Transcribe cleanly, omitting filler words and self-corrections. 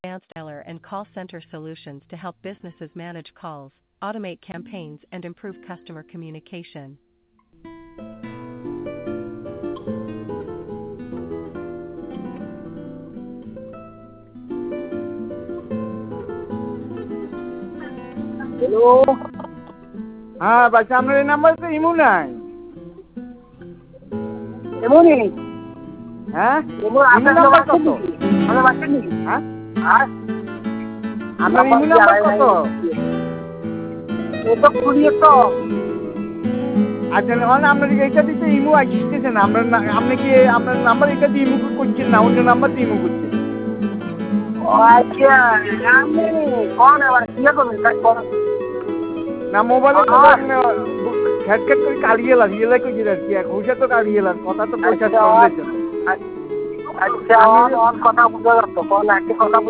advanced dialer and call center solutions to help businesses manage calls, automate campaigns, and improve customer communication. Hello, হ্যাঁ বাচ্চা আপনার এই number তো ইমু নাই। এমনই হ্যাঁ এমন ইমু আপনার নাম্বার বাচ্চা কত? নাকি? আমার বাচ্চা নাকি? হ্যাঁ আর আপনার ইমু নাম্বার কত? ও তো খুলিয়ে তো আচ্ছা মানে আপনার এইটা দিতে ইমু আসতেছে না, আপনি কি আপনার নাম্বার এটা দিয়ে ইমু করছেন না, অন্য নাম্বার দিয়ে ইমু করছেন? আচ্ছা আমি কোন এবার কি করবেন কাজ করুন না মোবাইলে তো খেট খেট করে কালিয়ে লাগ ইয়ে লাগে কি আর কি পয়সা তো কালিয়ে লাগ কথা তো পয়সা চলছে। আচ্ছা অন কথা বুঝা যাচ্ছে কোন একটা কথা